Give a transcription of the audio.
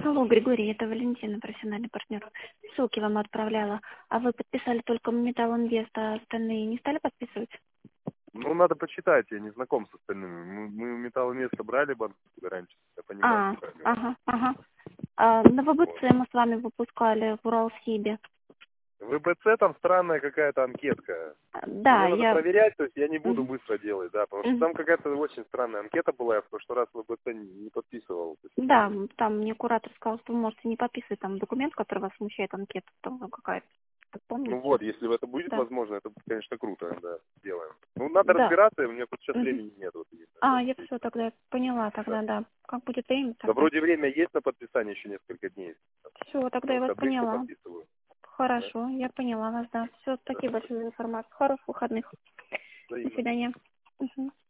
Алло, Григорий, это Валентина, профессиональный партнер. Ссылки вам отправляла. А вы подписали только Металл Инвест, а остальные не стали подписывать? Ну, надо почитать, я не знаком с остальными. Мы у Металл Инвеста брали банковскую гарантию, я понимаю. Ага. На ВБЦ Вот. мы с вами выпускали в Уралсибе. В ВБЦ там странная какая-то анкетка. Да, Мне надо я... проверять, то есть я не буду Мгм. быстро делать, да, потому что Мгм. там какая-то очень странная анкета была, я в прошлый раз в ВБЦ не подписывал. То есть, Да, там мне куратор сказал, что вы можете не подписывать там документ, который вас смущает, анкета там какая-то. Как ну помните? вот, если это будет Да. возможно, это, конечно, круто, да, сделаем. Ну, надо Да. разбираться, у меня просто сейчас Мгм. времени нет. Вот, единственное, Я что все тогда поняла, да. тогда, да. Как будет время, Да, тогда. вроде время есть на подписание еще несколько дней. Все, тогда На я вас выходных я поняла. подписываю. Да, Хорошо, я поняла вас, да. Все, да, спасибо большое за информацию. Хороших выходных. До взаимно. свидания. Мгм.